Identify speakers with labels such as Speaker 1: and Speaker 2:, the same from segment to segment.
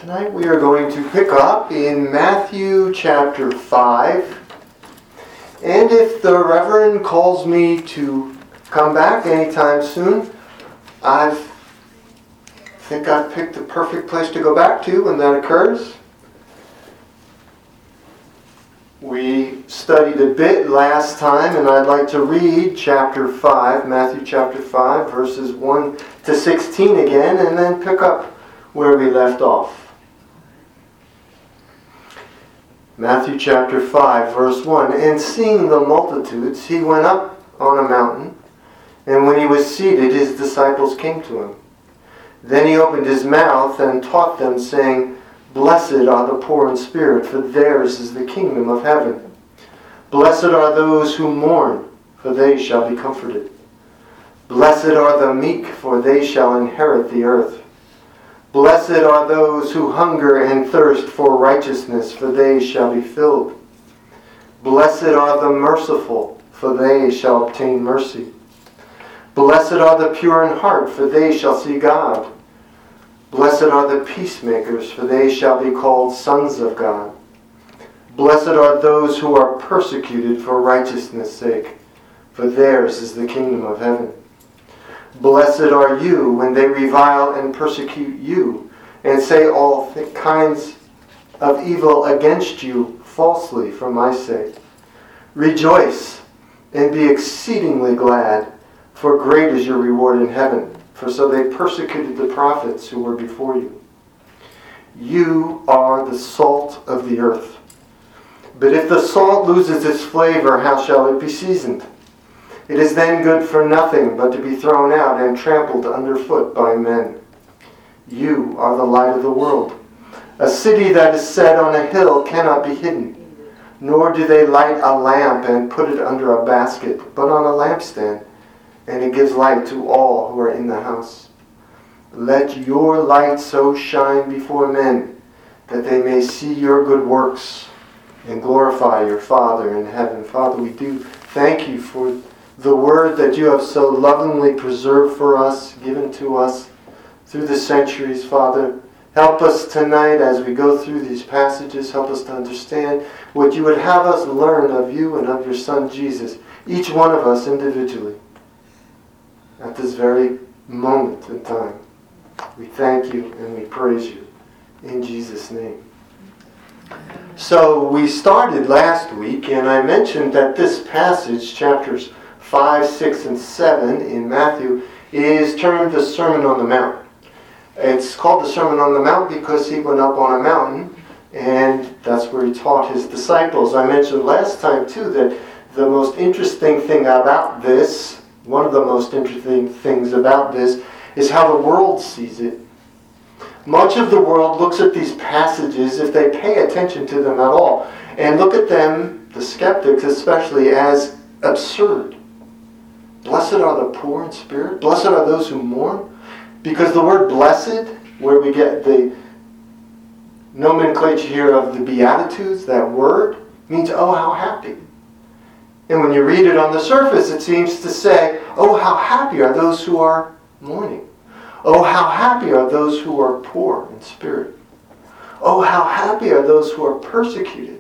Speaker 1: Tonight we are going to pick up in Matthew chapter 5. And if the Reverend calls me to come back anytime soon, I think I've picked the perfect place to go back to when that occurs. We studied a bit last time, and I'd like to read chapter 5, Matthew chapter 5, verses 1 to 16 again, and then pick up where we left off. Matthew chapter 5, verse 1. And seeing the multitudes, he went up on a mountain, and when he was seated, his disciples came to him. Then he opened his mouth and taught them, saying, Blessed are the poor in spirit, for theirs is the kingdom of heaven. Blessed are those who mourn, for they shall be comforted. Blessed are the meek, for they shall inherit the earth. Blessed are those who hunger and thirst for righteousness, for they shall be filled. Blessed are the merciful, for they shall obtain mercy. Blessed are the pure in heart, for they shall see God. Blessed are the peacemakers, for they shall be called sons of God. Blessed are those who are persecuted for righteousness' sake, for theirs is the kingdom of heaven. Blessed are you when they revile and persecute you, and say all kinds of evil against you falsely for my sake. Rejoice and be exceedingly glad, for great is your reward in heaven. For so they persecuted the prophets who were before you. You are the salt of the earth. But if the salt loses its flavor, how shall it be seasoned? It is then good for nothing but to be thrown out and trampled underfoot by men. You are the light of the world. A city that is set on a hill cannot be hidden, nor do they light a lamp and put it under a basket, but on a lampstand, and it gives light to all who are in the house. Let your light so shine before men that they may see your good works and glorify your Father in heaven. Father, we do thank you for the word that you have so lovingly preserved for us, given to us through the centuries, Father. Help us tonight as we go through these passages. Help us to understand what you would have us learn of you and of your Son, Jesus, each one of us individually, at this very moment in time. We thank you and we praise you in Jesus' name. So we started last week, and I mentioned that this passage, chapters 5, 6, and 7 in Matthew, is termed the Sermon on the Mount. It's called the Sermon on the Mount because he went up on a mountain, and that's where he taught his disciples. I mentioned last time, too, that the most interesting thing about this, one of the most interesting things about this, is how the world sees it. Much of the world looks at these passages, if they pay attention to them at all, and look at them, the skeptics especially, as absurd. Blessed are the poor in spirit. Blessed are those who mourn. Because the word blessed, where we get the nomenclature here of the Beatitudes, that word, means, oh, how happy. And when you read it on the surface, it seems to say, oh, how happy are those who are mourning. Oh, how happy are those who are poor in spirit. Oh, how happy are those who are persecuted.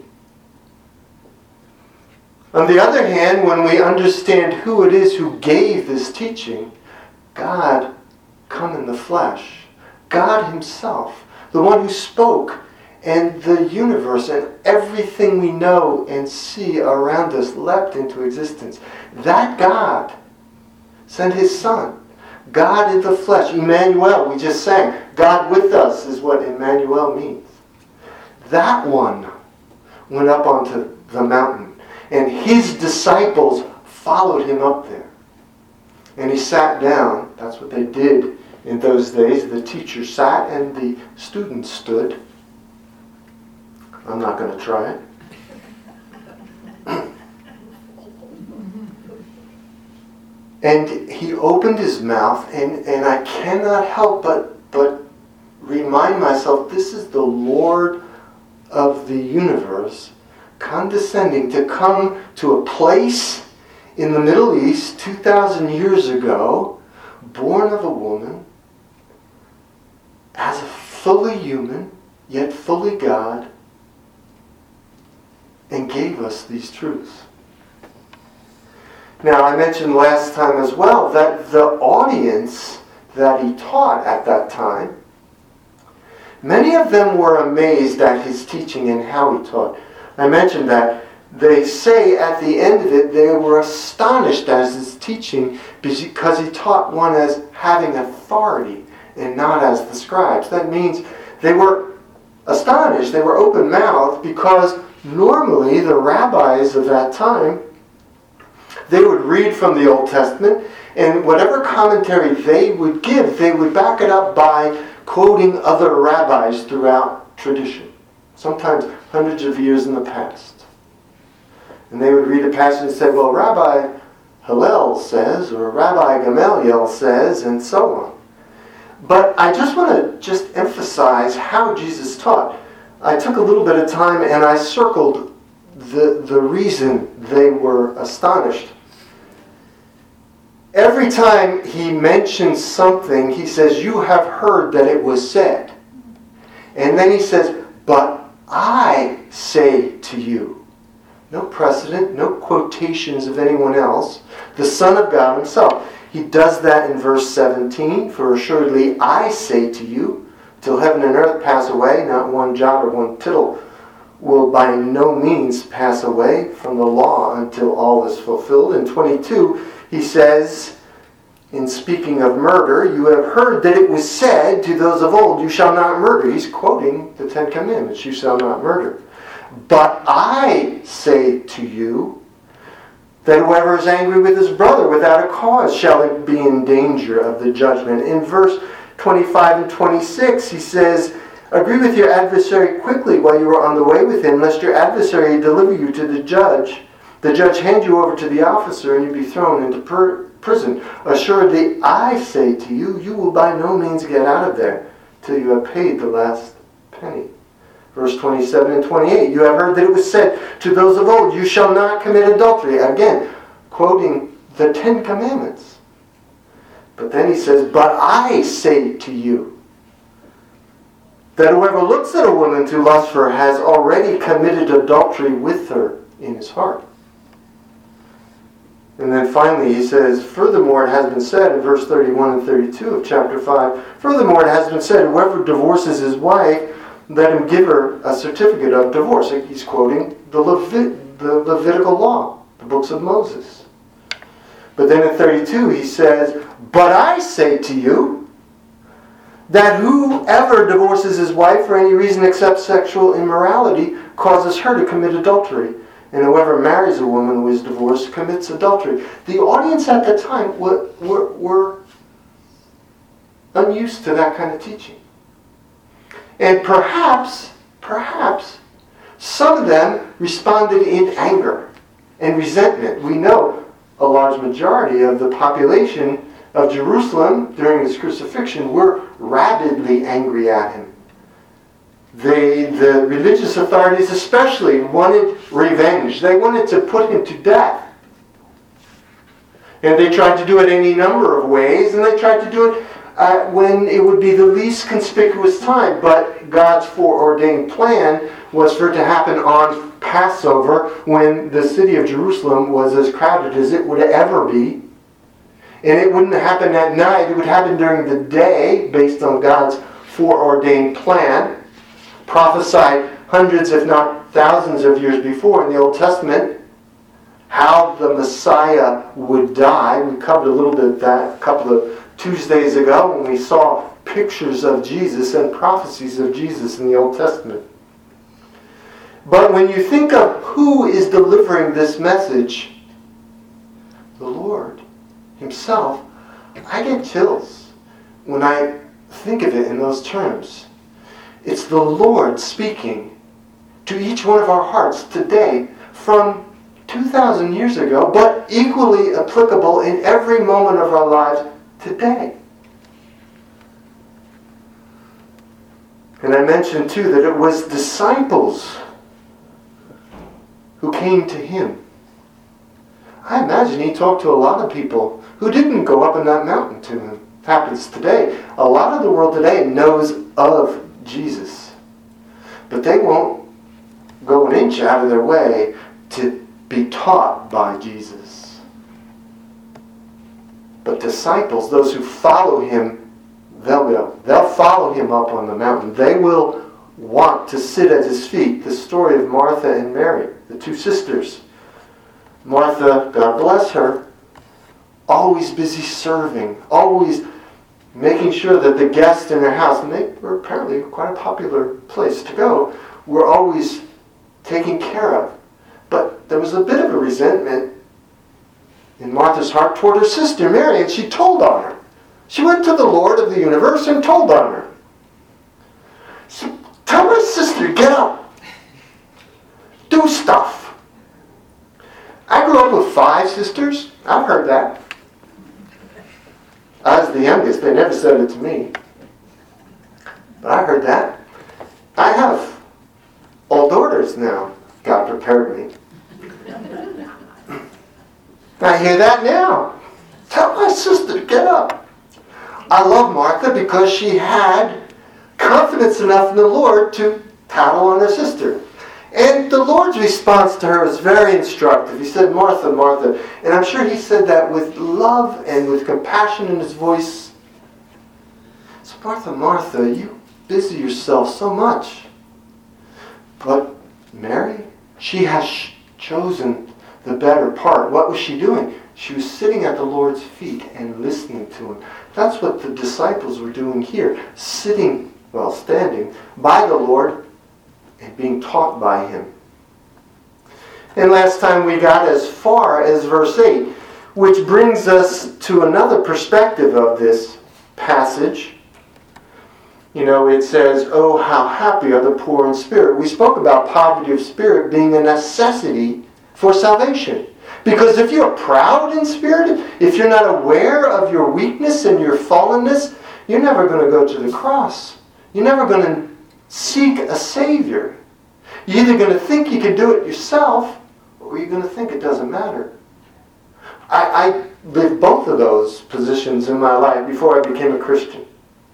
Speaker 1: On the other hand, when we understand who it is who gave this teaching, God come in the flesh, God himself, the one who spoke, and the universe and everything we know and see around us leapt into existence. That God sent his Son, God in the flesh, Emmanuel, we just sang. God with us is what Emmanuel means. That one went up onto the mountain, and his disciples followed him up there. And he sat down. That's what they did in those days. The teacher sat and the students stood. I'm not going to try it. And he opened his mouth, and I cannot help but remind myself, this is the Lord of the universe condescending to come to a place in the Middle East 2,000 years ago, born of a woman, as a fully human, yet fully God, and gave us these truths. Now, I mentioned last time as well that the audience that he taught at that time, many of them were amazed at his teaching and how he taught. I mentioned that they say at the end of it they were astonished at his teaching because he taught one as having authority and not as the scribes. That means they were astonished, they were open-mouthed, because normally the rabbis of that time, they would read from the Old Testament, and whatever commentary they would give, they would back it up by quoting other rabbis throughout tradition, sometimes hundreds of years in the past. And they would read a passage and say, well, Rabbi Hillel says, or Rabbi Gamaliel says, and so on. But I just want to just emphasize how Jesus taught. I took a little bit of time and I circled the reason they were astonished. Every time he mentions something, he says, you have heard that it was said. And then he says, but I say to you. No precedent, no quotations of anyone else. The Son of God himself. He does that in verse 17. For assuredly I say to you, till heaven and earth pass away, not one jot or one tittle will by no means pass away from the law until all is fulfilled. In 22, he says, in speaking of murder, you have heard that it was said to those of old, you shall not murder. He's quoting the Ten Commandments, you shall not murder. But I say to you, that whoever is angry with his brother without a cause shall be in danger of the judgment. In verse 25 and 26, he says, agree with your adversary quickly while you are on the way with him, lest your adversary deliver you to the judge hand you over to the officer, and you be thrown into prison. Assuredly, I say to you, you will by no means get out of there till you have paid the last penny. Verse 27 and 28, you have heard that it was said to those of old, you shall not commit adultery. Again, quoting the Ten Commandments. But then he says, but I say to you, that whoever looks at a woman to lust for her has already committed adultery with her in his heart. And then finally he says, furthermore it has been said in verse 31 and 32 of chapter 5, furthermore it has been said, whoever divorces his wife, let him give her a certificate of divorce. He's quoting the Levitical law, the books of Moses. But then in 32 he says, but I say to you, that whoever divorces his wife for any reason except sexual immorality causes her to commit adultery. And whoever marries a woman who is divorced commits adultery. The audience at the time were unused to that kind of teaching. And perhaps, some of them responded in anger and resentment. We know a large majority of the population of Jerusalem during his crucifixion were rabidly angry at him. The religious authorities especially wanted revenge. They wanted to put him to death. And they tried to do it any number of ways, and they tried to do it when it would be the least conspicuous time. But God's foreordained plan was for it to happen on Passover, when the city of Jerusalem was as crowded as it would ever be. And it wouldn't happen at night. It would happen during the day, based on God's foreordained plan, prophesied hundreds, if not thousands of years before in the Old Testament, how the Messiah would die. We covered a little bit of that a couple of Tuesdays ago when we saw pictures of Jesus and prophecies of Jesus in the Old Testament. But when you think of who is delivering this message, the Lord himself, I get chills when I think of it in those terms. It's the Lord speaking to each one of our hearts today from 2,000 years ago, but equally applicable in every moment of our lives today. And I mentioned too that it was disciples who came to him. I imagine he talked to a lot of people who didn't go up on that mountain to him. It happens today. A lot of the world today knows of Jesus. But they won't go an inch out of their way to be taught by Jesus. But disciples, those who follow him, they'll follow him up on the mountain. They will want to sit at his feet. The story of Martha and Mary, the two sisters. Martha, God bless her, always busy serving, always making sure that the guests in their house, and they were apparently quite a popular place to go, were always taken care of. But there was a bit of a resentment in Martha's heart toward her sister Mary, and she told on her. She went to the Lord of the universe and told on her. So, tell my sister, get up. Do stuff. I grew up with 5 sisters. I've heard that. I was the youngest. They never said it to me. But I heard that. I have all daughters now. God prepared me. I hear that now. Tell my sister to get up. I love Martha because she had confidence enough in the Lord to tattle on her sister. And the Lord's response to her was very instructive. He said, Martha, Martha. And I'm sure he said that with love and with compassion in his voice. So Martha, Martha, you busy yourself so much. But Mary, she has chosen the better part. What was she doing? She was sitting at the Lord's feet and listening to him. That's what the disciples were doing here. Standing by the Lord and being taught by him. And last time we got as far as verse 8, which brings us to another perspective of this passage. You know, it says, oh, how happy are the poor in spirit. We spoke about poverty of spirit being a necessity for salvation. Because if you're proud in spirit, if you're not aware of your weakness and your fallenness, you're never going to go to the cross. You're never going to seek a Savior. You're either going to think you can do it yourself, or you're going to think it doesn't matter. I lived both of those positions in my life before I became a Christian.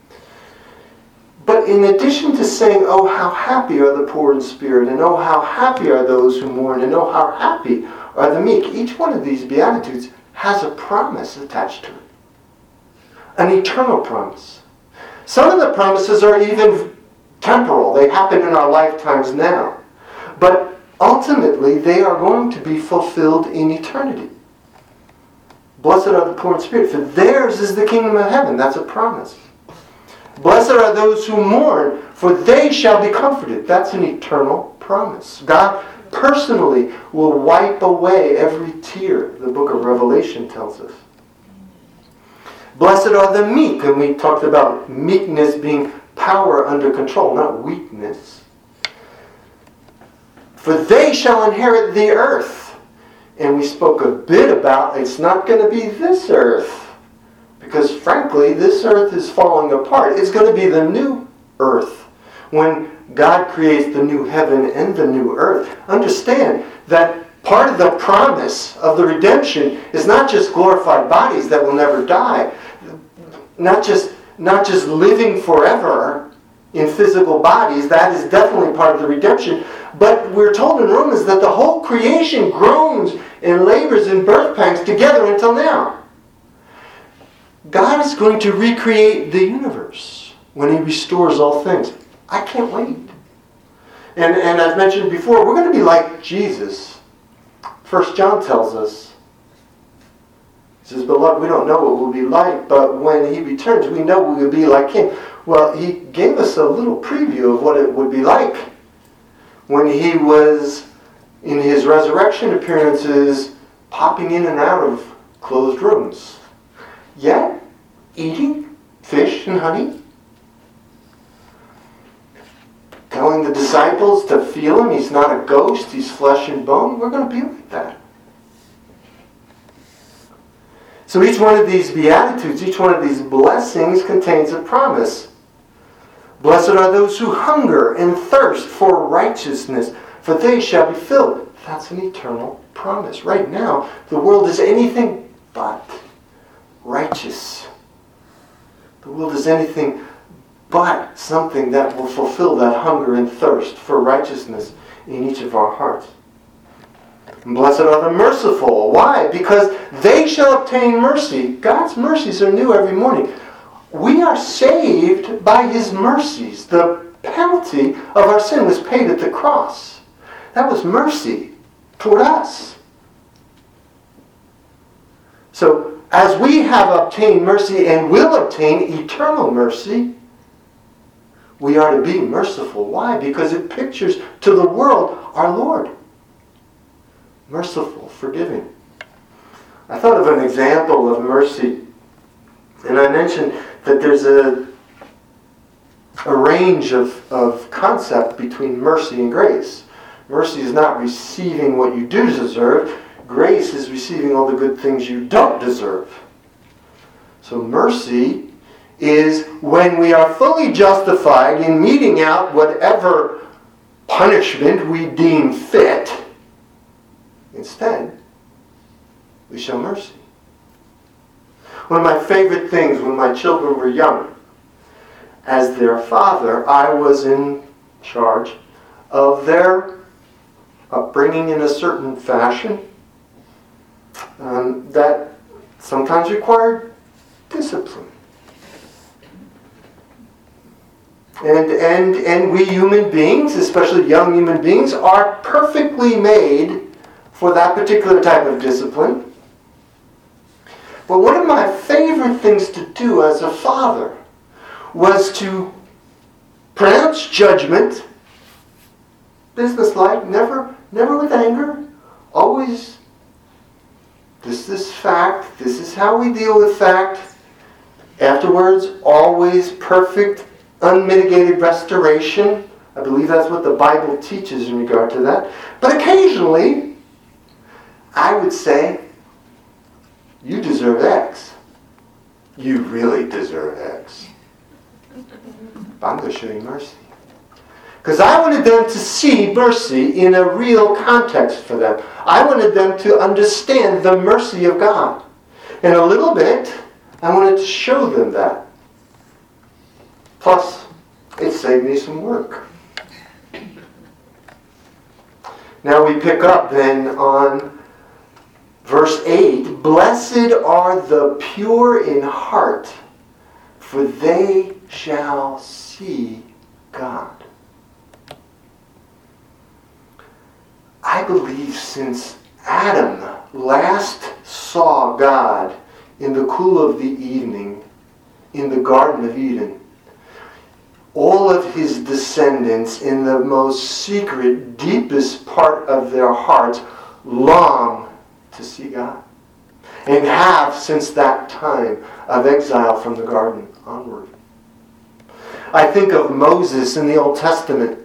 Speaker 1: But in addition to saying, oh, how happy are the poor in spirit, and oh, how happy are those who mourn, and oh, how happy are the meek, each one of these Beatitudes has a promise attached to it. An eternal promise. Some of the promises are even temporal. They happen in our lifetimes now. But ultimately, they are going to be fulfilled in eternity. Blessed are the poor in spirit, for theirs is the kingdom of heaven. That's a promise. Blessed are those who mourn, for they shall be comforted. That's an eternal promise. God personally will wipe away every tear, the book of Revelation tells us. Blessed are the meek, and we talked about meekness being power under control, not weakness. For they shall inherit the earth. And we spoke a bit about it's not going to be this earth. Because frankly, this earth is falling apart. It's going to be the new earth. When God creates the new heaven and the new earth, understand that part of the promise of the redemption is not just glorified bodies that will never die, not just living forever in physical bodies. That is definitely part of the redemption. But we're told in Romans that the whole creation groans and labors in birth pangs together until now. God is going to recreate the universe when he restores all things. I can't wait. And I've mentioned before, we're going to be like Jesus. 1 John tells us, he says, beloved, we don't know what we'll be like, but when he returns, we know we will be like him. Well, he gave us a little preview of what it would be like when he was in his resurrection appearances, popping in and out of closed rooms. Yet, eating fish and honey. Telling the disciples to feel him. He's not a ghost. He's flesh and bone. We're going to be like that. So each one of these Beatitudes, each one of these blessings contains a promise. Blessed are those who hunger and thirst for righteousness, for they shall be filled. That's an eternal promise. Right now, the world is anything but righteous. The world is anything but something that will fulfill that hunger and thirst for righteousness in each of our hearts. And blessed are the merciful. Why? Because they shall obtain mercy. God's mercies are new every morning. We are saved by His mercies. The penalty of our sin was paid at the cross. That was mercy toward us. So, as we have obtained mercy and will obtain eternal mercy, we are to be merciful. Why? Because it pictures to the world our Lord. Merciful, forgiving. I thought of an example of mercy, and I mentioned that there's a range of concept between mercy and grace. Mercy is not receiving what you do deserve. Grace is receiving all the good things you don't deserve. So mercy is when we are fully justified in meting out whatever punishment we deem fit. Instead, we show mercy. One of my favorite things when my children were young, as their father, I was in charge of their upbringing in a certain fashion that sometimes required discipline. And we human beings, especially young human beings, are perfectly made for that particular type of discipline. But one of my favorite things to do as a father was to pronounce judgment, businesslike, never with anger, always, this is fact, this is how we deal with fact. Afterwards, always perfect, unmitigated restoration. I believe that's what the Bible teaches in regard to that. But occasionally, I would say, you deserve X. You really deserve X. But I'm going to show you mercy. Because I wanted them to see mercy in a real context for them. I wanted them to understand the mercy of God. And a little bit, I wanted to show them that. Plus, it saved me some work. Now we pick up then on verse 8. Blessed are the pure in heart, for they shall see God. I believe since Adam last saw God in the cool of the evening in the Garden of Eden, all of his descendants in the most secret, deepest part of their hearts long to see God. And have since that time of exile from the garden onward. I think of Moses in the Old Testament.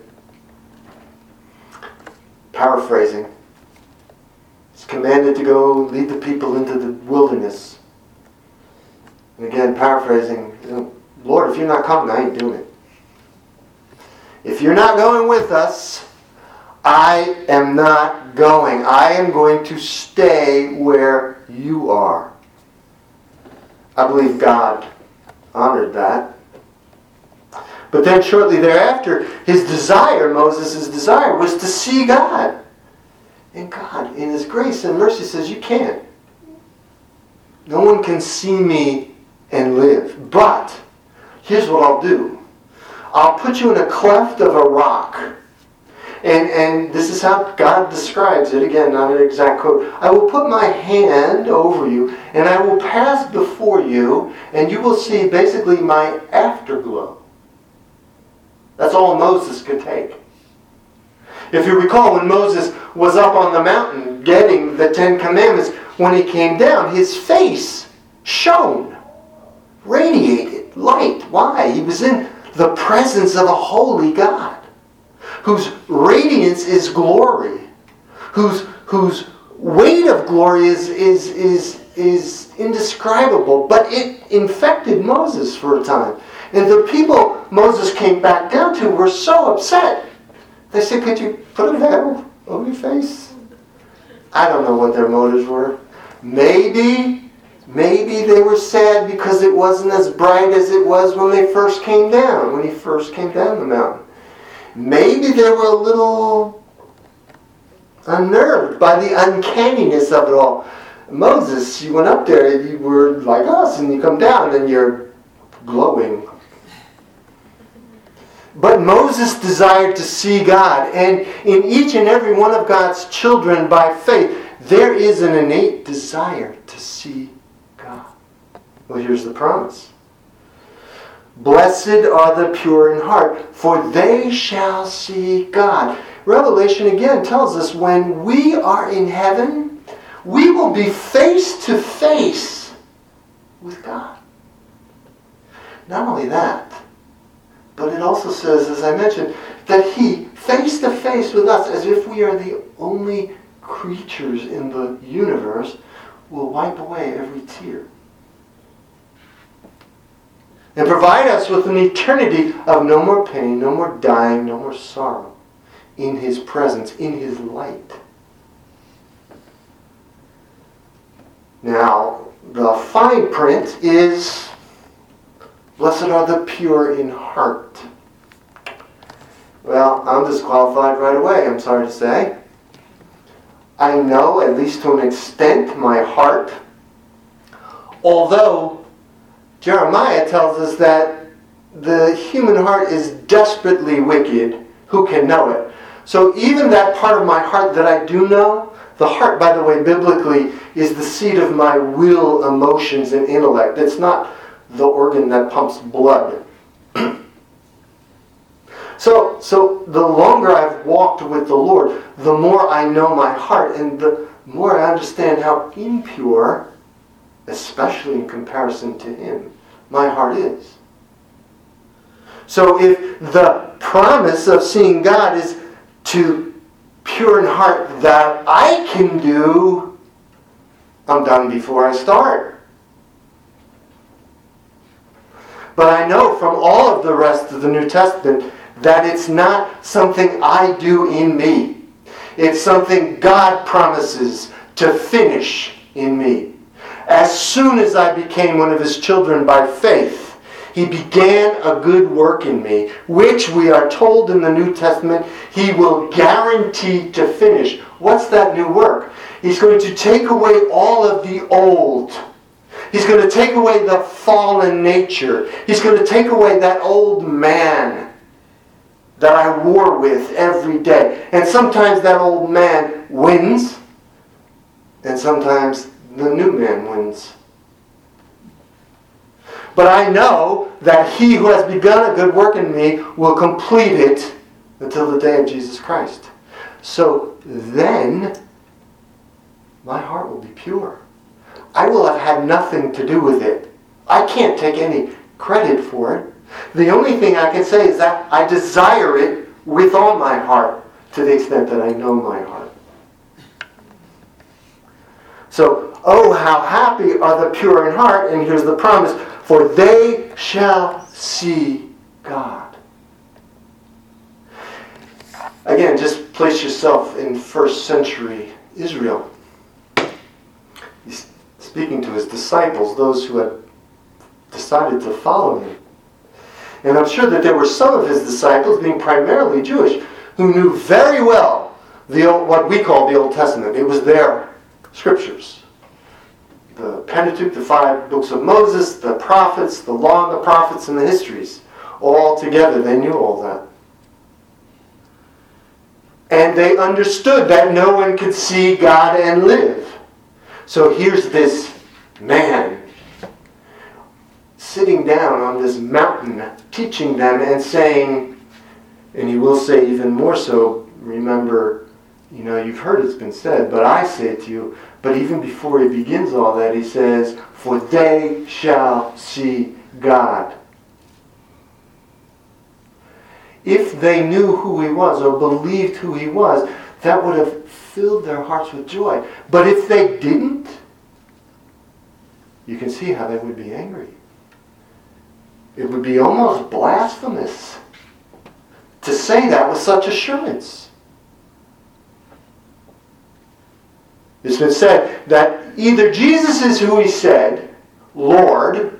Speaker 1: Paraphrasing. He's commanded to go lead the people into the wilderness. And again, paraphrasing, Lord, if you're not coming, I ain't doing it. If you're not going with us, I am not going. I am going to stay where you are. I believe God honored that. But then shortly thereafter, Moses' desire was to see God. And God, in His grace and mercy, says, you can't. No one can see me and live. But, here's what I'll do. I'll put you in a cleft of a rock. And this is how God describes it. Again, not an exact quote. I will put my hand over you, and I will pass before you, and you will see basically my afterglow. That's all Moses could take. If you recall, when Moses was up on the mountain getting the Ten Commandments, when he came down, his face shone, radiated light. Why? He was in the presence of a holy God, whose radiance is glory, whose weight of glory is indescribable. But it infected Moses for a time. And the people Moses came back down to were so upset. They said, could you put a veil over your face? I don't know what their motives were. Maybe Maybe they were sad because it wasn't as bright as it was when they first came down, when he first came down the mountain. Maybe they were a little unnerved by the uncanniness of it all. Moses, you went up there, you were like us, and you come down and you're glowing. But Moses desired to see God, and in each and every one of God's children by faith, there is an innate desire to see God. Well, here's the promise. Blessed are the pure in heart, for they shall see God. Revelation again tells us when we are in heaven, we will be face to face with God. Not only that, but it also says, as I mentioned, that He, face to face with us, as if we are the only creatures in the universe, will wipe away every tear. And provide us with an eternity of no more pain, no more dying, no more sorrow, in His presence, in His light. Now, the fine print is, blessed are the pure in heart. Well, I'm disqualified right away, I'm sorry to say. I know, at least to an extent, my heart. Although, Jeremiah tells us that the human heart is desperately wicked. Who can know it? So even that part of my heart that I do know, the heart, by the way, biblically, is the seat of my will, emotions, and intellect. It's not the organ that pumps blood. So the longer I've walked with the Lord, the more I know my heart, and the more I understand how impure, especially in comparison to Him, my heart is. So if the promise of seeing God is to pure in heart that I can do, I'm done before I start. But I know from all of the rest of the New Testament that it's not something I do in me. It's something God promises to finish in me. As soon as I became one of His children by faith, He began a good work in me, which we are told in the New Testament He will guarantee to finish. What's that new work? He's going to take away all of the old. He's going to take away the fallen nature. He's going to take away that old man that I war with every day. And sometimes that old man wins, and sometimes the new man wins. But I know that He who has begun a good work in me will complete it until the day of Jesus Christ. So then, my heart will be pure. I will have had nothing to do with it. I can't take any credit for it. The only thing I can say is that I desire it with all my heart, to the extent that I know my heart. So, oh, how happy are the pure in heart, and here's the promise, for they shall see God. Again, just place yourself in first century Israel. He's speaking to His disciples, those who had decided to follow Him. And I'm sure that there were some of His disciples, being primarily Jewish, who knew very well what we call the Old Testament. It was their scriptures. The Pentateuch, the 5 books of Moses, the prophets, the law and the prophets, and the histories. All together, they knew all that. And they understood that no one could see God and live. So here's this man sitting down on this mountain, teaching them and saying, and He will say even more so, remember, you've heard it's been said, but I say it to you. But even before He begins all that, He says, for they shall see God. If they knew who He was or believed who He was, that would have filled their hearts with joy. But if they didn't, you can see how they would be angry. It would be almost blasphemous to say that with such assurance. It's been said that either Jesus is who he said, Lord,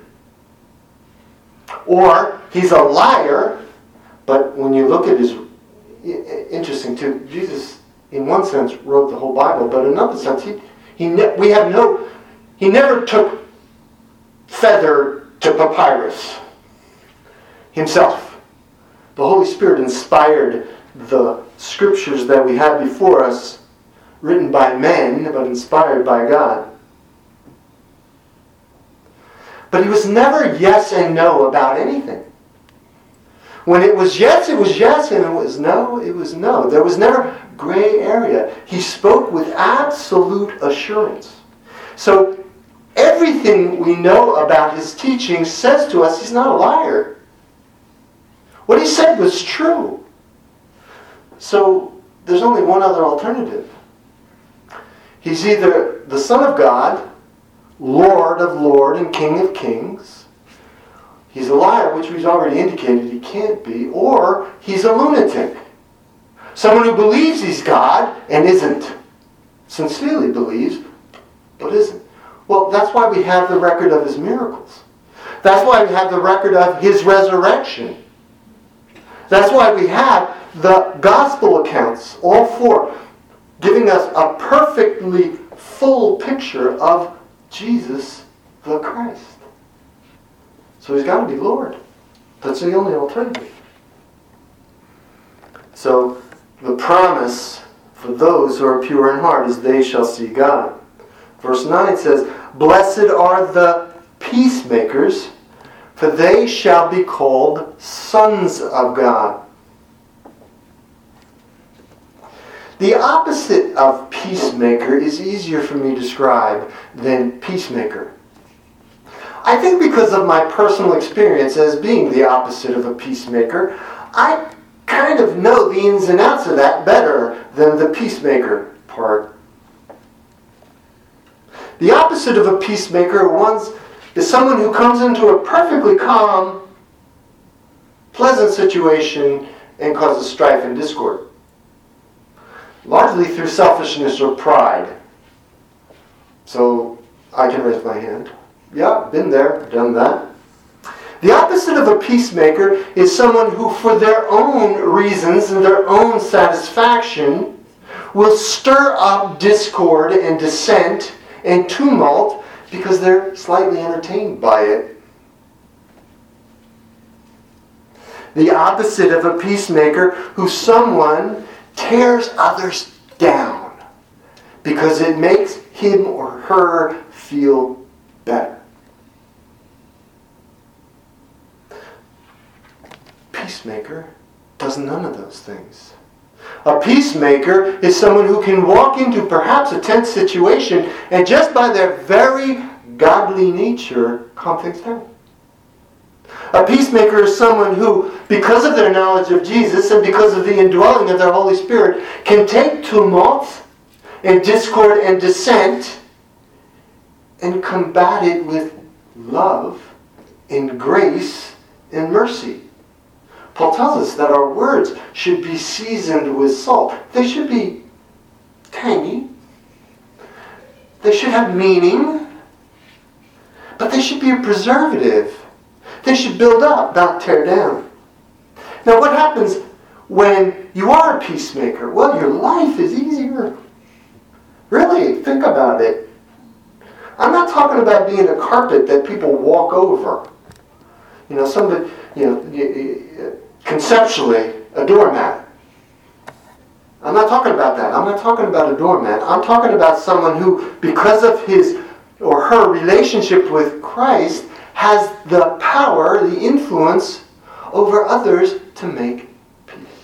Speaker 1: or he's a liar. But when you look at his, interesting too, Jesus in one sense wrote the whole Bible, but in another sense he never took feather to papyrus himself. The Holy Spirit inspired the scriptures that we have before us, written by men, but inspired by God. But he was never yes and no about anything. When it was yes, and it was no. There was never gray area. He spoke with absolute assurance. So everything we know about his teaching says to us he's not a liar. What he said was true. So there's only one other alternative. He's either the Son of God, Lord of Lords and King of Kings. He's a liar, which we've already indicated he can't be. Or he's a lunatic. Someone who believes he's God and isn't. Sincerely believes, but isn't. Well, that's why we have the record of his miracles. That's why we have the record of his resurrection. That's why we have the gospel accounts, all four, giving us a perfectly full picture of Jesus the Christ. So he's got to be Lord. That's the only alternative. So the promise for those who are pure in heart is they shall see God. Verse 9 says, "Blessed are the peacemakers, for they shall be called sons of God." The opposite of peacemaker is easier for me to describe than peacemaker. I think because of my personal experience as being the opposite of a peacemaker, I kind of know the ins and outs of that better than the peacemaker part. The opposite of a peacemaker is someone who comes into a perfectly calm, pleasant situation and causes strife and discord. Largely through selfishness or pride. So I can raise my hand. Yeah, been there, done that. The opposite of a peacemaker is someone who, for their own reasons and their own satisfaction, will stir up discord and dissent and tumult because they're slightly entertained by it. The opposite of a peacemaker who someone tears others down because it makes him or her feel better. Peacemaker does none of those things. A peacemaker is someone who can walk into perhaps a tense situation and just by their very godly nature calm things down. A peacemaker is someone who, because of their knowledge of Jesus and because of the indwelling of their Holy Spirit, can take tumult and discord and dissent and combat it with love and grace and mercy. Paul tells us that our words should be seasoned with salt. They should be tangy. They should have meaning. But they should be a preservative. They should build up, not tear down. Now what happens when you are a peacemaker? Well, your life is easier. Really, think about it. I'm not talking about being a carpet that people walk over. Conceptually, a doormat. I'm not talking about that. I'm not talking about a doormat. I'm talking about someone who, because of his or her relationship with Christ, has the power, the influence over others to make peace.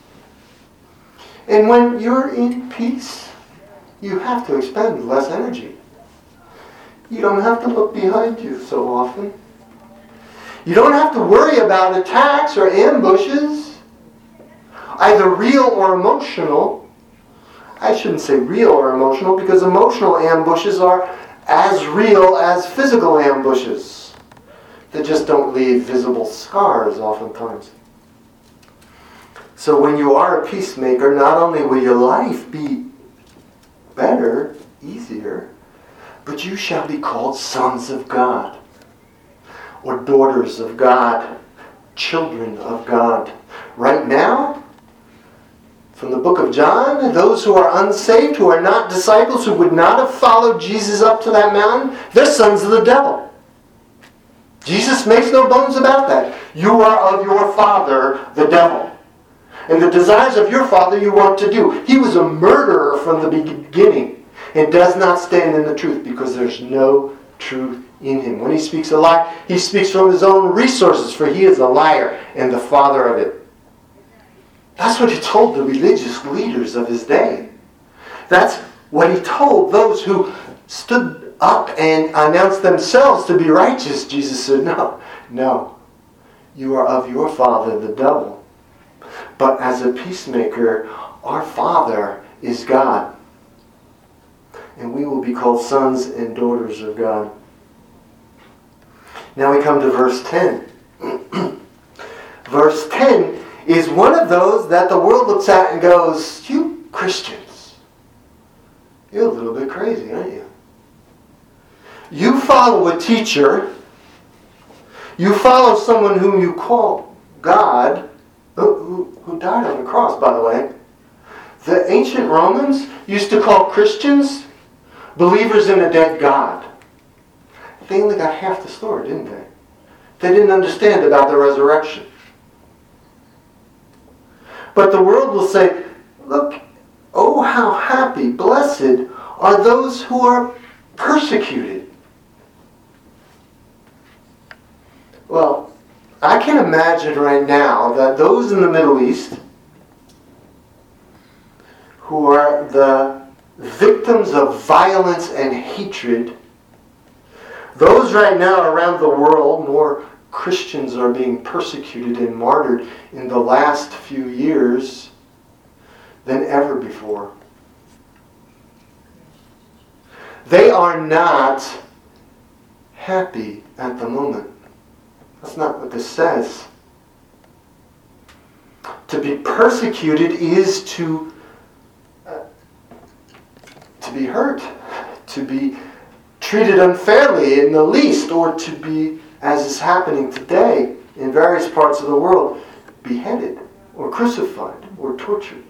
Speaker 1: And when you're in peace, you have to expend less energy. You don't have to look behind you so often. You don't have to worry about attacks or ambushes, either real or emotional. I shouldn't say real or emotional, because emotional ambushes are as real as physical ambushes. They just don't leave visible scars oftentimes. So when you are a peacemaker, not only will your life be better, easier. But you shall be called sons of God, or daughters of God, children of God. Right now, from the book of John, those who are unsaved, who are not disciples, who would not have followed Jesus up to that mountain, they're sons of the devil. Jesus makes no bones about that. You are of your father, the devil. And the desires of your father you want to do. He was a murderer from the beginning and does not stand in the truth because there's no truth in him. When he speaks a lie, he speaks from his own resources, for he is a liar and the father of it. That's what he told the religious leaders of his day. That's what he told those who stood up and announced themselves to be righteous. Jesus said, no, you are of your father, the devil. But as a peacemaker, our Father is God. And we will be called sons and daughters of God. Now we come to verse 10. Verse 10 is one of those that the world looks at and goes, you Christians, you're a little bit crazy, aren't you? You follow a teacher. You follow someone whom you call God, who died on the cross, by the way. The ancient Romans used to call Christians believers in a dead God. They only got half the story, didn't they? They didn't understand about the resurrection. But the world will say, look, oh how happy, blessed are those who are persecuted. Well, I can imagine right now that those in the Middle East who are the victims of violence and hatred, those right now around the world, more Christians are being persecuted and martyred in the last few years than ever before. They are not happy at the moment. That's not what this says. To be persecuted is to be hurt, to be treated unfairly in the least, or to be, as is happening today in various parts of the world, beheaded or crucified or tortured.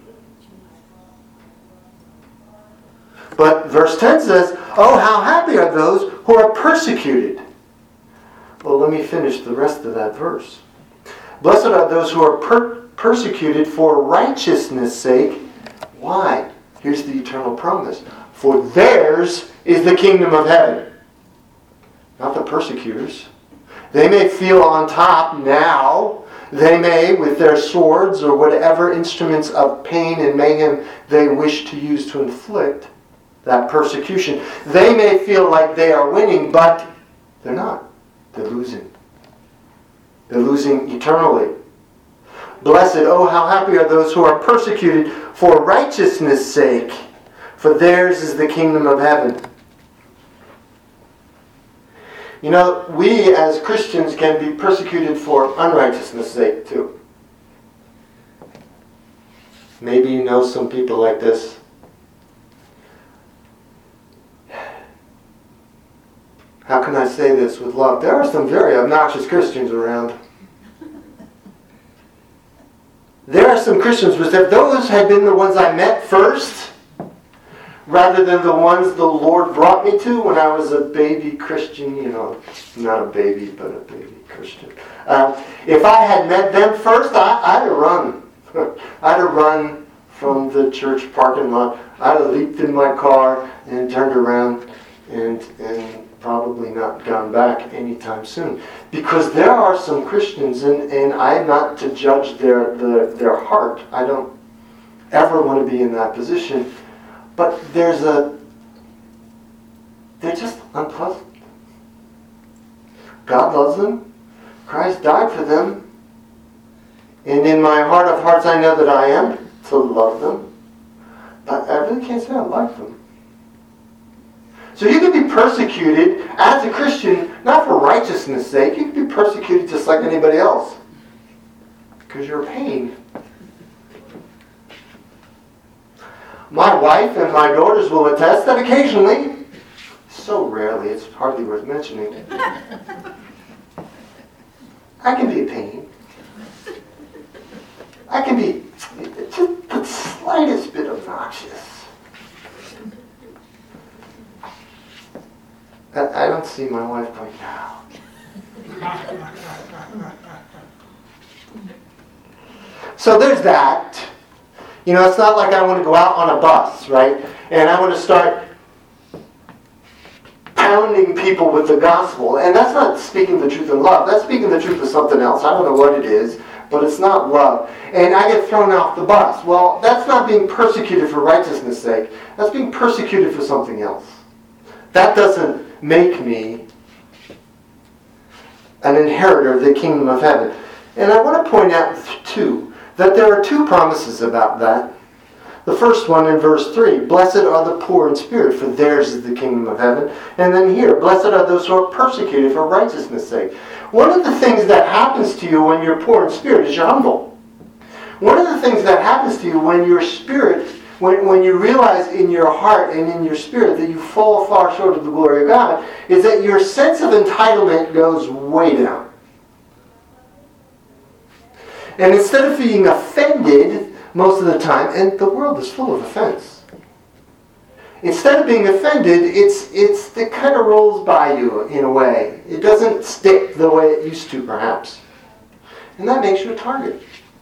Speaker 1: But verse 10 says, oh, how happy are those who are persecuted. Well, let me finish the rest of that verse. Blessed are those who are persecuted for righteousness' sake. Why? Here's the eternal promise. For theirs is the kingdom of heaven. Not the persecutors. They may feel on top now. They may, with their swords or whatever instruments of pain and mayhem they wish to use to inflict that persecution, they may feel like they are winning, but they're not. They're losing. They're losing eternally. Blessed, oh how happy are those who are persecuted for righteousness' sake, for theirs is the kingdom of heaven. You know, we as Christians can be persecuted for unrighteousness' sake too. Maybe you know some people like this. How can I say this with love? There are some very obnoxious Christians around. There are some Christians which if those had been the ones I met first, rather than the ones the Lord brought me to when I was a baby Christian, not a baby, but a baby Christian. If I had met them first, I'd have run. I'd have run from the church parking lot. I'd have leaped in my car and turned around and probably not gone back anytime soon. Because there are some Christians, and I'm not to judge their heart. I don't ever want to be in that position. But they're just unpleasant. God loves them. Christ died for them. And in my heart of hearts I know that I am to love them. But I really can't say I like them. So you can be persecuted as a Christian, not for righteousness' sake. You can be persecuted just like anybody else. Because you're a pain. My wife and my daughters will attest that occasionally, so rarely, it's hardly worth mentioning, I can be a pain. I can be just the slightest bit obnoxious. I don't see my wife going, no. So there's that. You know, it's not like I want to go out on a bus, right? And I want to start pounding people with the gospel. And that's not speaking the truth in love. That's speaking the truth of something else. I don't know what it is, but it's not love. And I get thrown off the bus. Well, that's not being persecuted for righteousness' sake. That's being persecuted for something else. That doesn't make me an inheritor of the kingdom of heaven. And I want to point out, too, that there are two promises about that. The first one in verse 3, blessed are the poor in spirit, for theirs is the kingdom of heaven. And then here, blessed are those who are persecuted for righteousness' sake. One of the things that happens to you when you're poor in spirit is you're humble. One of the things that happens to you when your spirit, when you realize in your heart and in your spirit that you fall far short of the glory of God, is that your sense of entitlement goes way down. And instead of being offended most of the time, and the world is full of offense, instead of being offended, it kind of rolls by you in a way. It doesn't stick the way it used to, perhaps. And that makes you a target.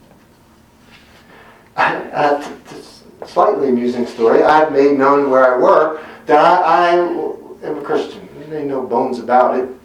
Speaker 1: Slightly amusing story. I've made known where I work that I am a Christian. There ain't no bones about it.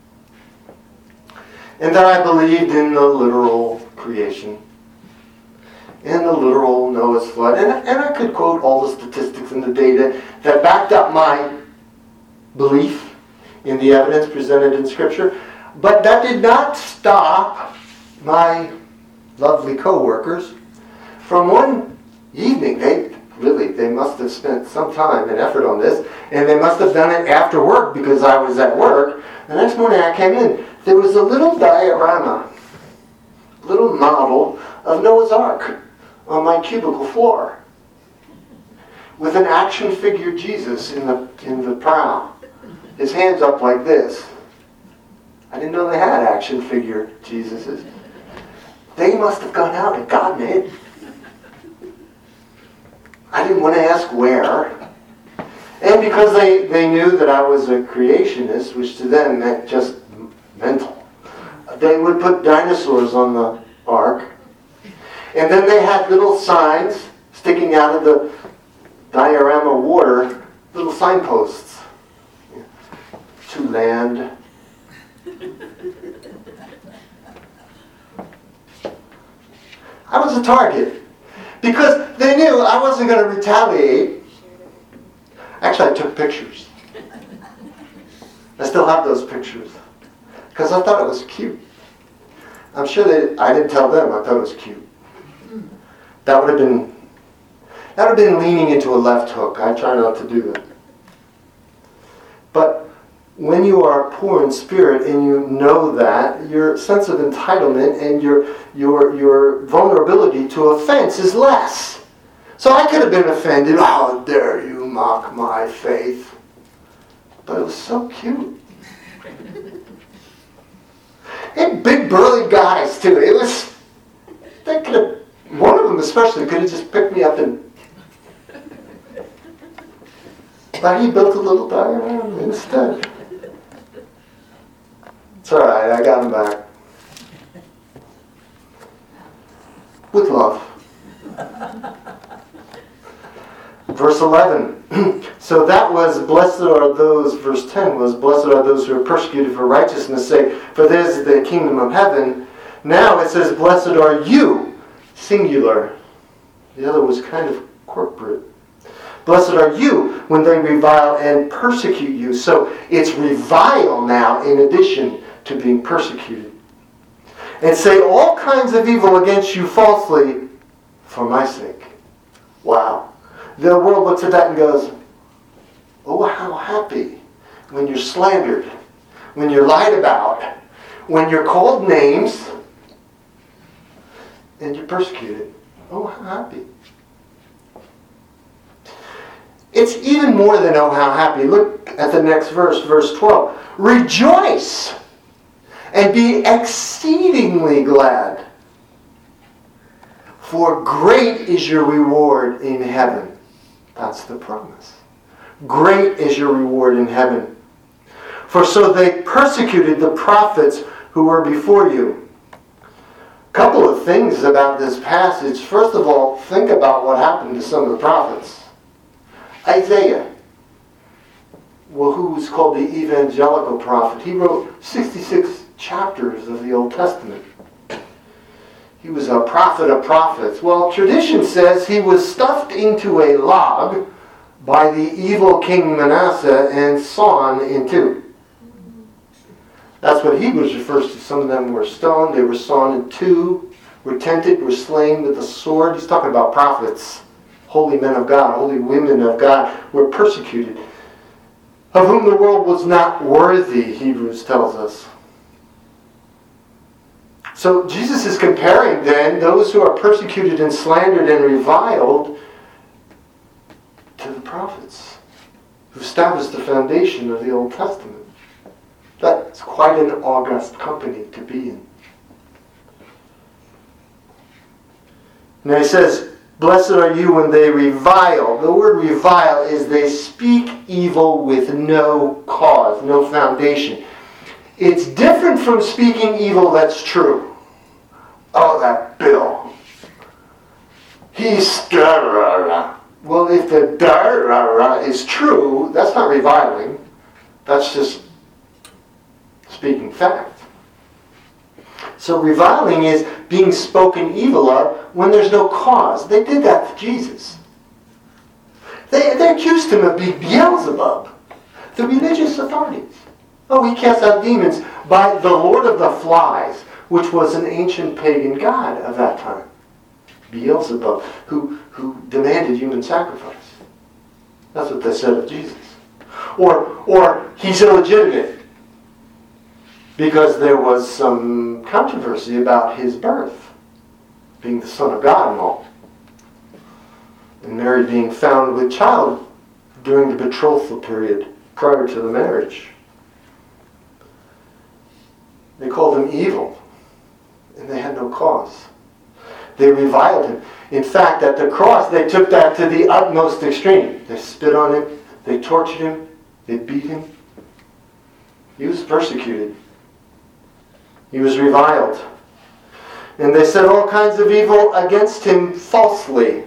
Speaker 1: And that I believed in the literal creation, in the literal Noah's flood. And I could quote all the statistics and the data that backed up my belief in the evidence presented in Scripture. But that did not stop my lovely co-workers from one evening. They must have spent some time and effort on this, and they must have done it after work because I was at work. The next morning I came in. There was a little diorama, little model of Noah's Ark on my cubicle floor with an action figure Jesus in the prow. His hands up like this. I didn't know they had action figure Jesuses. They must have gone out and gotten it. I didn't want to ask where. And because they knew that I was a creationist, which to them meant just mental, they would put dinosaurs on the ark. And then they had little signs sticking out of the diorama water, little signposts. To land. I was a target. Because they knew I wasn't going to retaliate. Actually, I took pictures. I still have those pictures. Because I thought it was cute. I'm sure I didn't tell them I thought it was cute. That would have been leaning into a left hook. I try not to do that. But when you are poor in spirit and you know that, your sense of entitlement and your vulnerability to offense is less. So I could have been offended. How dare you mock my faith? But it was so cute. And big burly guys too. They could have, one of them especially could have just picked me up and. But he built a little diorama instead. It's alright, I got him back. With love. Verse 11. So that was, blessed are those, verse 10 was, blessed are those who are persecuted for righteousness' sake, for theirs is the kingdom of heaven. Now it says, blessed are you, singular. The other was kind of corporate. Blessed are you when they revile and persecute you. So it's revile now in addition to being persecuted. And say all kinds of evil against you falsely for my sake. Wow. The world looks at that and goes, oh, how happy when you're slandered, when you're lied about, when you're called names, and you're persecuted. Oh, how happy. It's even more than oh how happy. Look at the next verse, verse 12. Rejoice and be exceedingly glad, for great is your reward in heaven. That's the promise. Great is your reward in heaven. For so they persecuted the prophets who were before you. A couple of things about this passage. First of all, think about what happened to some of the prophets. Isaiah, well, who was called the evangelical prophet, he wrote 66 chapters of the Old Testament. He was a prophet of prophets. Well, tradition says he was stuffed into a log by the evil King Manasseh and sawn in two. That's what Hebrews refers to. Some of them were stoned, they were sawn in two, were tempted, were slain with the sword. He's talking about prophets, holy men of God, holy women of God, were persecuted, of whom the world was not worthy, Hebrews tells us. So Jesus is comparing then those who are persecuted and slandered and reviled to the prophets who established the foundation of the Old Testament. That's quite an august company to be in. Now he says, blessed are you when they revile. The word revile is they speak evil with no cause, no foundation. It's different from speaking evil that's true. Oh, that Bill. He's da-ra-ra. Well, if the da-ra-ra is true, that's not reviling. That's just speaking fact. So reviling is being spoken evil of when there's no cause. They did that to Jesus. They accused him of being Beelzebub, the religious authorities. Oh, he cast out demons by the Lord of the Flies, which was an ancient pagan god of that time. Beelzebub, who demanded human sacrifice. That's what they said of Jesus. Or he's illegitimate, because there was some controversy about his birth, being the Son of God and all. And Mary being found with child during the betrothal period prior to the marriage. They called him evil, and they had no cause. They reviled him. In fact, at the cross, they took that to the utmost extreme. They spit on him, they tortured him, they beat him. He was persecuted. He was reviled. And they said all kinds of evil against him falsely.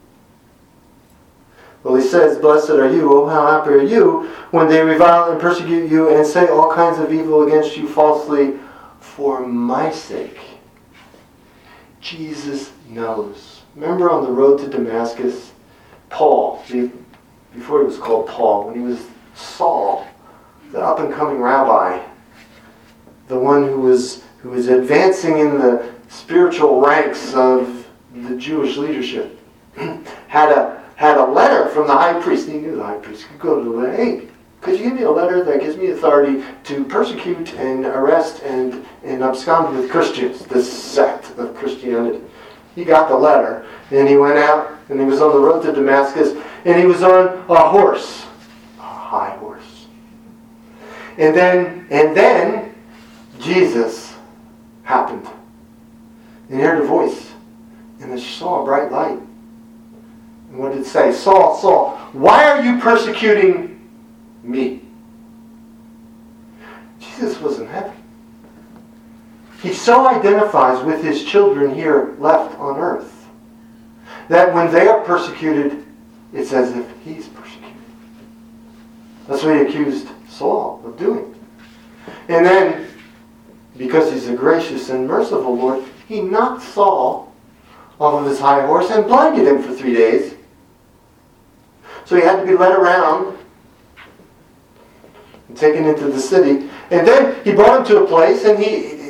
Speaker 1: Well, he says, blessed are you, oh how happy are you, when they revile and persecute you and say all kinds of evil against you falsely for my sake. Jesus knows. Remember on the road to Damascus, Paul, before he was called Paul, when he was Saul, the up-and-coming rabbi, the one who was advancing in the spiritual ranks of the Jewish leadership, had a letter from the high priest. He knew the high priest could go to the letter. Hey, could you give me a letter that gives me authority to persecute and arrest and abscond with Christians, this sect of Christianity? He got the letter, and he went out, and he was on the road to Damascus, and he was on a horse, a high horse. And then Jesus happened. And he heard a voice, and he saw a bright light. And what did it say? Saul, Saul, why are you persecuting me? Jesus was in heaven. He so identifies with his children here left on earth that when they are persecuted, it's as if he's persecuted. That's what he accused Saul of doing. And then, because he's a gracious and merciful Lord, he knocked Saul off of his high horse and blinded him for 3 days. So he had to be led around and taken into the city. And then he brought him to a place, and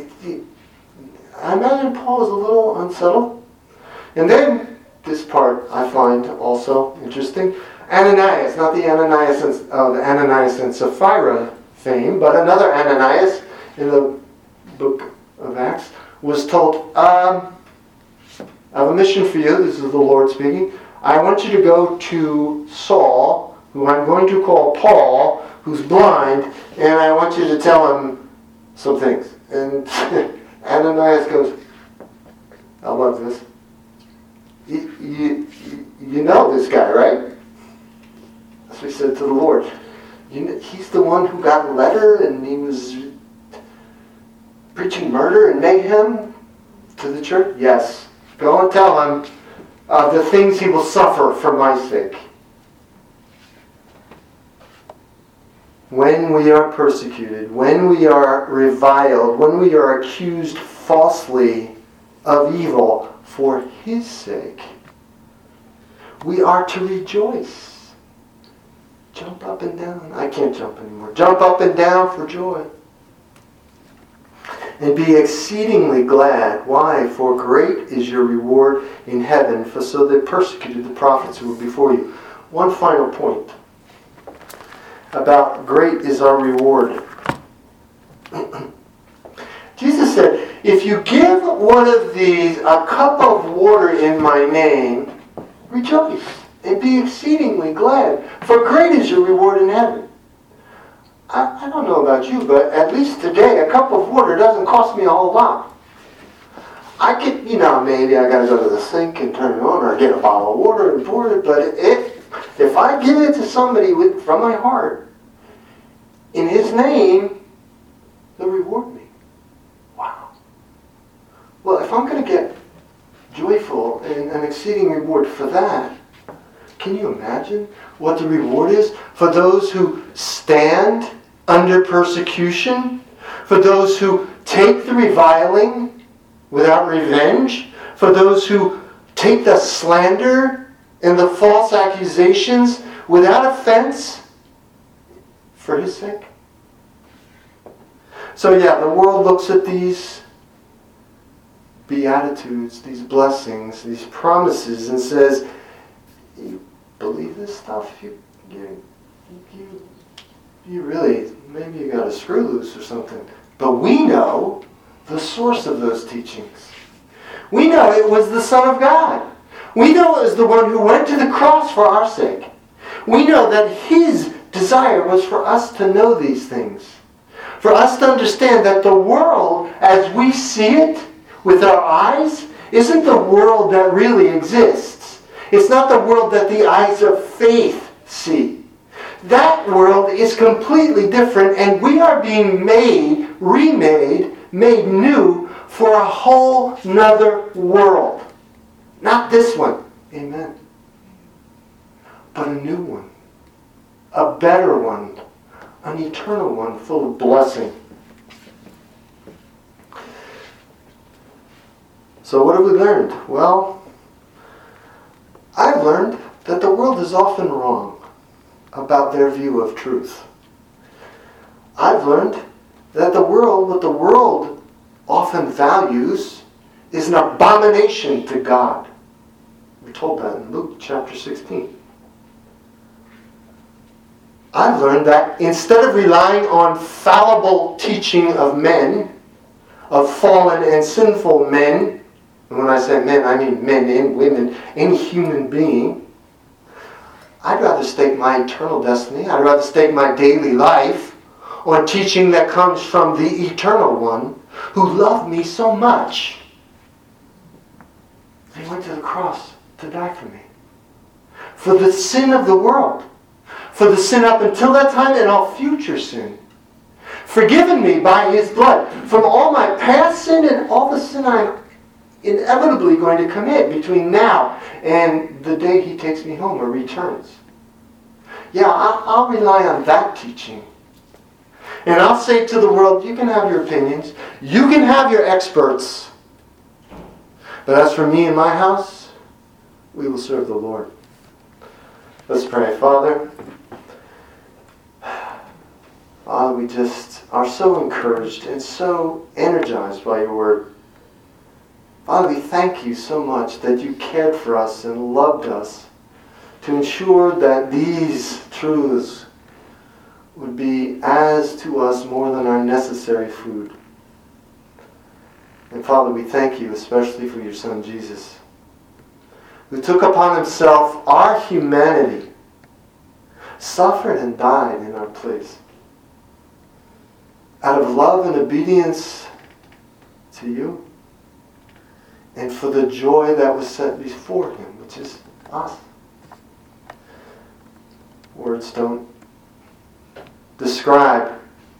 Speaker 1: I imagine Paul was a little unsettled. And then, this part I find also interesting. Ananias, not the Ananias and Sapphira fame, but another Ananias in the book of Acts, was told, I have a mission for you. This is the Lord speaking. I want you to go to Saul who I'm going to call Paul, who's blind, and I want you to tell him some things. And Ananias goes, I love this. You know this guy, right? That's what he said to the Lord. He's the one who got a letter and he was preaching murder and mayhem to the church? Yes. Go and tell him the things he will suffer for my sake. When we are persecuted, when we are reviled, when we are accused falsely of evil for his sake, we are to rejoice. Jump up and down. I can't jump anymore. Jump up and down for joy. And be exceedingly glad. Why? For great is your reward in heaven, for so they persecuted the prophets who were before you. One final point about great is our reward. Jesus said, if you give one of these a cup of water in my name, rejoice and be exceedingly glad, for great is your reward in heaven. I don't know about you, but at least today, a cup of water doesn't cost me a whole lot. I could, maybe I got to go to the sink and turn it on, or get a bottle of water and pour it, but if I give it to somebody from my heart, in his name, they'll reward me. Wow. Well, if I'm going to get joyful and an exceeding reward for that, can you imagine what the reward is for those who stand under persecution, for those who take the reviling without revenge, for those who take the slander and the false accusations without offense for his sake? So the world looks at these beatitudes, these blessings, these promises, and says, you believe this stuff? You really, maybe you got a screw loose or something. But we know the source of those teachings. We know it was the Son of God. We know it was the one who went to the cross for our sake. We know that his desire was for us to know these things. For us to understand that the world, as we see it with our eyes, isn't the world that really exists. It's not the world that the eyes of faith see. That world is completely different, and we are being remade, made new for a whole nother world. Not this one. Amen. But a new one. A better one. An eternal one full of blessing. So what have we learned? Well, I've learned that the world is often wrong about their view of truth. I've learned that what the world often values is an abomination to God. We're told that in Luke chapter 16. I've learned that instead of relying on fallible teaching of men, of fallen and sinful men, and when I say men, I mean men and women, any human being, I'd rather stake my eternal destiny, I'd rather stake my daily life on teaching that comes from the eternal one who loved me so much. He went to the cross to die for me. For the sin of the world. For the sin up until that time and all future sin. Forgiven me by his blood from all my past sin and all the sin I'm inevitably going to commit between now and the day he takes me home or returns. I'll rely on that teaching. And I'll say to the world, you can have your opinions. You can have your experts. But as for me and my house, we will serve the Lord. Let's pray. Father, we just are so encouraged and so energized by your word. Father, we thank you so much that you cared for us and loved us to ensure that these truths would be as to us more than our necessary food. And Father, we thank you especially for your Son Jesus, who took upon himself our humanity suffered and died in our place. Out of love and obedience to you, and for the joy that was set before him, which is us. Words don't describe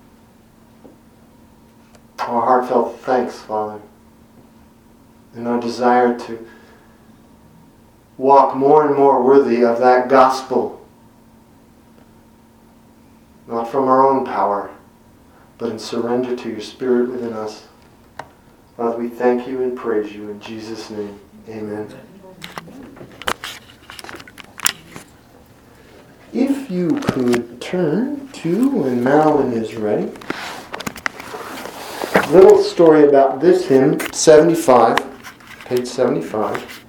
Speaker 1: our heartfelt thanks, Father, and our desire to walk more and more worthy of that gospel, not from our own power, but in surrender to your Spirit within us. Father, we thank you and praise you in Jesus' name. Amen. If you could turn to, when Marilyn is ready, a little story about this hymn, 75, page 75.